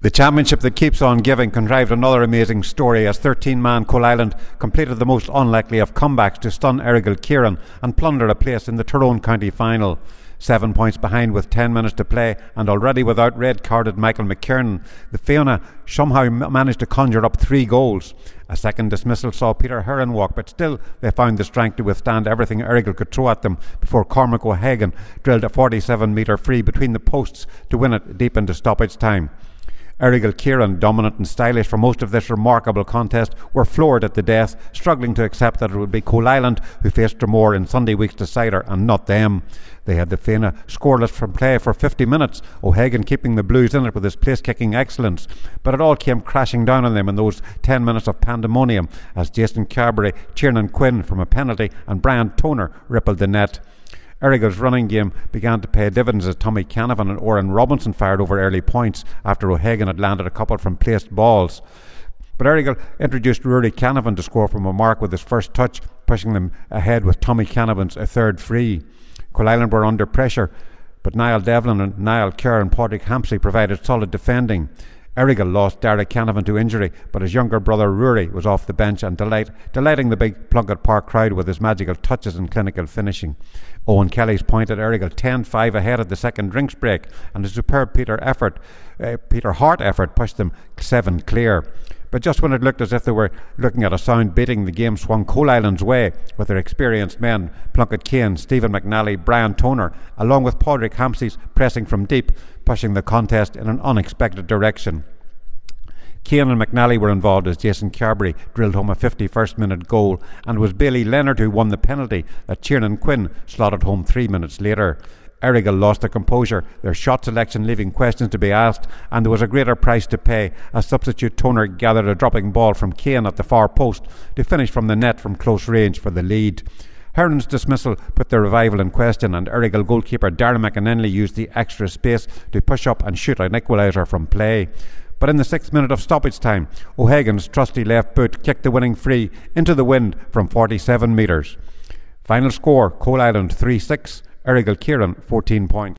The championship that keeps on giving contrived another amazing story as 13-man Coal Island completed the most unlikely of comebacks to stun Errigal Kieran and plunder a place in the Tyrone County final. 7 points behind with 10 minutes to play and already without red-carded Michael McKiernan, the Fiona somehow managed to conjure up 3 goals. A second dismissal saw Peter Heron walk, but still they found the strength to withstand everything Errigal could throw at them before Cormac O'Hagan drilled a 47-metre free between the posts to win it deep into stoppage time. Errigal Kieran, dominant and stylish for most of this remarkable contest, were floored at the death, struggling to accept that it would be Coal Island who faced Dromore in Sunday week's decider and not them. They had the Fianna scoreless from play for 50 minutes, O'Hagan keeping the Blues in it with his place-kicking excellence, but it all came crashing down on them in those 10 minutes of pandemonium as Jason Carberry, Tiernan Quinn from a penalty and Brian Toner rippled the net. Errigal's running game began to pay dividends as Tommy Canavan and Oren Robinson fired over early points after O'Hagan had landed a couple from placed balls. But Errigal introduced Rory Canavan to score from a mark with his first touch, pushing them ahead with Tommy Canavan's a third free. Coal Island were under pressure, but Niall Devlin and Niall Kerr and Padraig Hampsey provided solid defending. Errigal lost Derek Canavan to injury, but his younger brother Rory was off the bench and delighting the big Plunkett Park crowd with his magical touches and clinical finishing. Owen Kelly's point at Errigal 10-5 ahead at the second drinks break, and a superb Peter Hart effort pushed them 7 clear. But just when it looked as if they were looking at a sound beating, the game swung Coal Island's way with their experienced men Plunkett Kane, Stephen McNally, Brian Toner, along with Padraig Hampsey pressing from deep, pushing the contest in an unexpected direction. Kane and McNally were involved as Jason Carberry drilled home a 51st minute goal, and it was Bailey Leonard who won the penalty that Tiernan Quinn slotted home 3 minutes later. Errigal lost their composure, their shot selection leaving questions to be asked, and there was a greater price to pay as substitute Toner gathered a dropping ball from Kane at the far post to finish from the net from close range for the lead. Heron's dismissal put their revival in question, and Errigal goalkeeper Darren McAnenley used the extra space to push up and shoot an equaliser from play. But in the 6th minute of stoppage time, O'Hagan's trusty left boot kicked the winning free into the wind from 47 metres. Final score, Coal Island 3-6, Errigal Kieran 14 points.